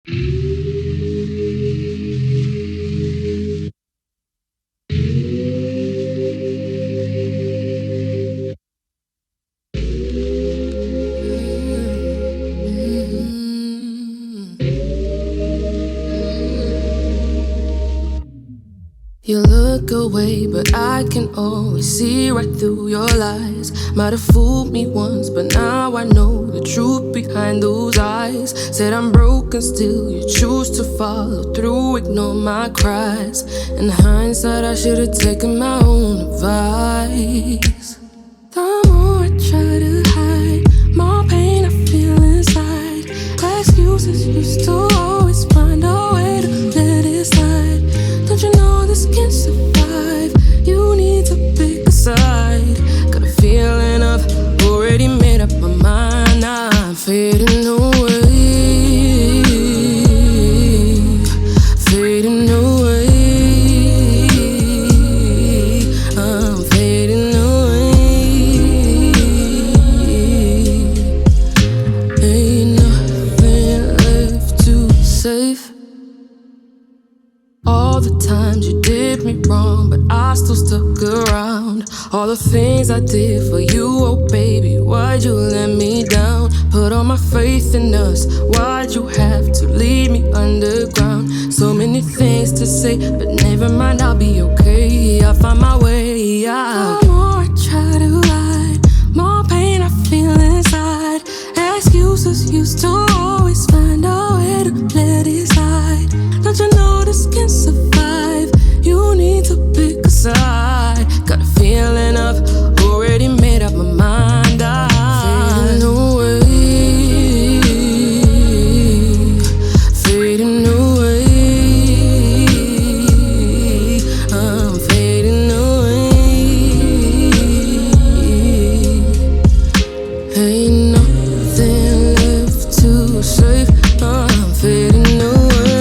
You look away, but I can always see right through your lies. Might have fooled me once, but now I know the truth behind those eyes. Said I'm broken, still you choose to follow through, ignore my cries. In hindsight, I should've taken my own advice. The more I try to hide, more pain I feel inside. Excuses used to always find a way to let it slide. Don't you know this can't survive? You need to pick a side. Got a feeling I've already made up my mind. I'm fading away, fading away. I'm fading away. Ain't nothing left to save. All the times you did me wrong, but I still stuck around. All the things I did for you, oh baby, why'd you let me down? Put all my faith in us, why'd you have to leave me underground? So many things to say, but never mind, I'll be okay. I'll find my way out. The more I try to hide, more pain I feel inside. Excuses used to always find a way to let it slide. Don't you know this can't survive? You need to pick a side. Got a feeling I've already made up my mind. I'm fading away, fading away. I'm fading away. Ain't nothing left to save. I'm fading away.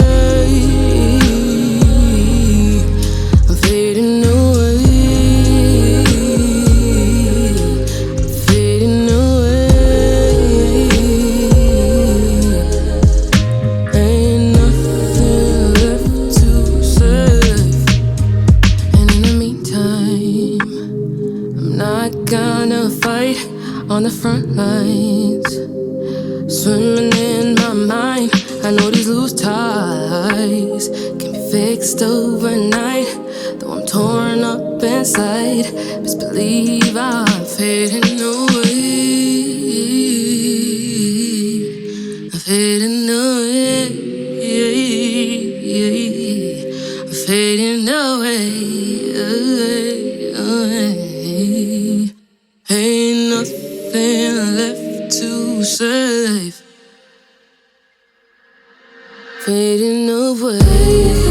On the front lines, swimming in my mind. I know these loose ties can be fixed overnight. Though I'm torn up inside, best believe I'm fading away. I'm fading away. I'm fading away. Ain't nothing left to save. Fading away.